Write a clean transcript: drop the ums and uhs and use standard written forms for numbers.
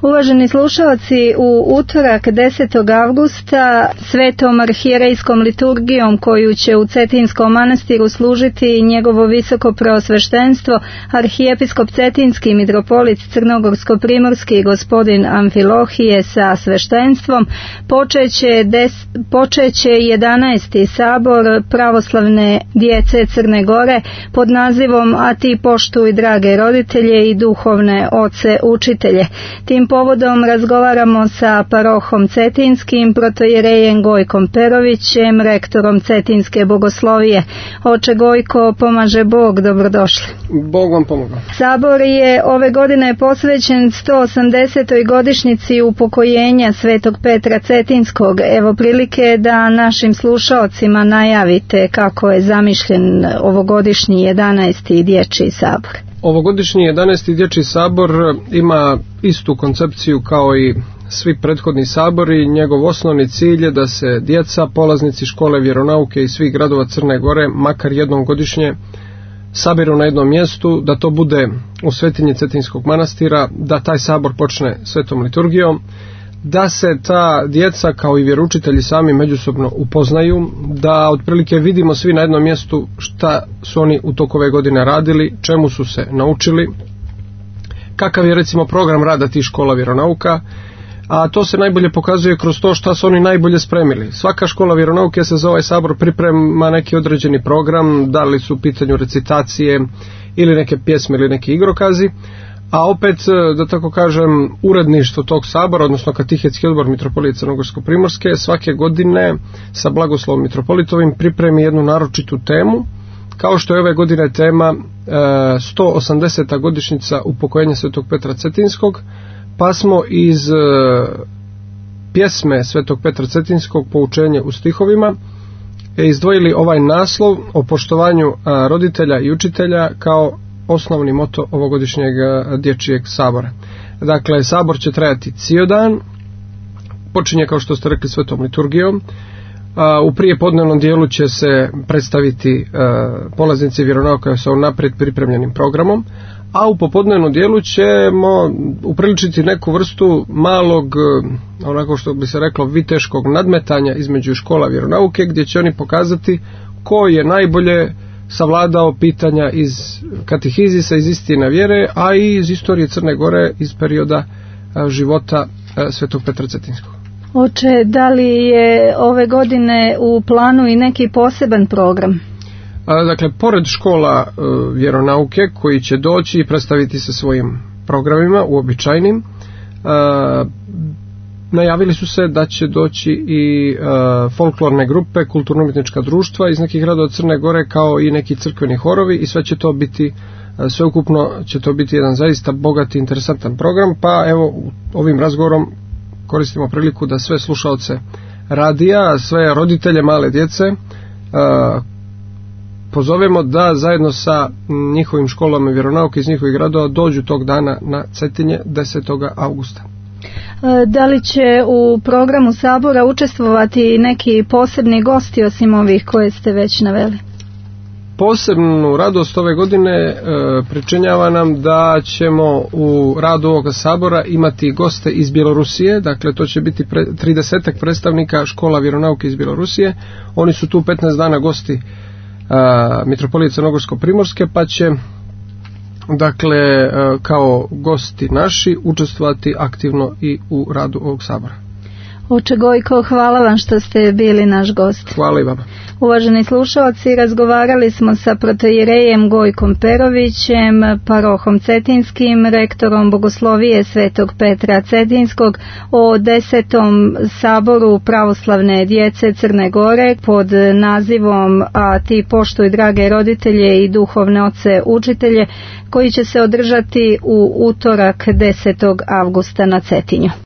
Uvaženi slušalci, u utorak 10. avgusta svetom arhijerejskom liturgijom koju će u Cetinskom manastiru služiti njegovo visoko preosveštenstvo arhijepiskop Cetinski mitropolit Crnogorsko-primorski gospodin Amfilohije sa sveštenstvom počeće 11. sabor pravoslavne djece Crne Gore pod nazivom A ti poštuj drage roditelje i duhovne oce učitelje. Tim povodom razgovaramo sa parohom Cetinskim, protojerejem Gojkom Perovićem, rektorom Cetinske bogoslovije. Oče Gojko, pomaže Bog, dobrodošli. Bog vam pomogao. Sabor je ove godine posvećen 180. godišnjici upokojenja svetog Petra Cetinskog. Evo prilike da našim slušaocima najavite kako je zamišljen ovogodišnji 11. dječji sabor. Ovogodišnji 11. dječji sabor ima istu koncepciju kao i svi prethodni sabori. Njegov osnovni cilj je da se djeca, polaznici škole vjeronauke iz svih gradova Crne Gore makar jednom godišnje sabiru na jednom mjestu, da to bude u svetinji Cetinskog manastira, da taj sabor počne svetom liturgijom, da se ta djeca kao i vjeroučitelji sami međusobno upoznaju, da otprilike vidimo svi na jednom mjestu šta su oni u toku ove godine radili, čemu su se naučili, kakav je recimo program rada tih škola vjeronauka, a to se najbolje pokazuje kroz to šta su oni najbolje spremili. Svaka škola vjeronauke se za ovaj sabor priprema neki određeni program, da li su u pitanju recitacije ili neke pjesme ili neki igrokazi, a opet, da tako kažem, uredništvo tog sabora, odnosno katehetski odbor mitropolije Crnogorsko-primorske, svake godine sa blagoslovom mitropolitovim pripremi jednu naročitu temu, kao što je ove godine tema 180. godišnjica upokojenja svetog Petra Cetinskog, pa smo iz pjesme svetog Petra Cetinskog Poučenje u stihovima izdvojili ovaj naslov o poštovanju roditelja i učitelja kao osnovni moto ovogodišnjeg dječjeg sabora. Dakle, sabor će trajati cijeli dan, počinje kao što ste rekli svetom liturgijom. U prijepodnevnom dijelu će se predstaviti polaznici vjeronauka sa unaprijed pripremljenim programom, a u popodnevnom dijelu ćemo upriličiti neku vrstu malog, onako što bi se reklo, viteškog nadmetanja između škola vjeronauke, gdje će oni pokazati ko je najbolje savladao pitanja iz katehizisa, iz istine vjere, a i iz istorije Crne Gore iz perioda života svetog Petra Cetinskog. Oče, da li je ove godine u planu i neki poseban program? Dakle, pored škola vjeronauke koji će doći i predstaviti se svojim programima uobičajenim, najavili su se da će doći i folklorne grupe, kulturno-umjetnička društva iz nekih gradova Crne Gore, kao i neki crkveni horovi, i sve će to biti, sveukupno će to biti jedan zaista bogat i interesantan program. Pa evo, ovim razgovorom koristimo priliku da sve slušaoce radija, sve roditelje male djece pozovemo da zajedno sa njihovim školama vjeronauke iz njihovih gradova dođu tog dana na Cetinje 10. avgusta. Da li će u programu sabora učestvovati neki posebni gosti osim ovih koje ste već naveli? Posebnu radost ove godine pričinjava nam da ćemo u radu ovoga sabora imati goste iz Bjelorusije. Dakle, to će biti 30 predstavnika škola vjeronauke iz Bjelorusije. Oni su tu 15 dana gosti mitropolije Crnogorsko-primorske, pa će, dakle, kao gosti naši učestvovati aktivno i u radu ovog sabora. Oče Gojko, hvala vam što ste bili naš gost. Hvala i vama. Uvaženi slušalci, razgovarali smo sa protojerejem Gojkom Perovićem, parohom Cetinskim, rektorom bogoslovije svetog Petra Cetinskog o 10. saboru pravoslavne djece Crne Gore pod nazivom A ti poštuj drage roditelje i duhovne oce učitelje, koji će se održati u utorak 10. avgusta na Cetinju.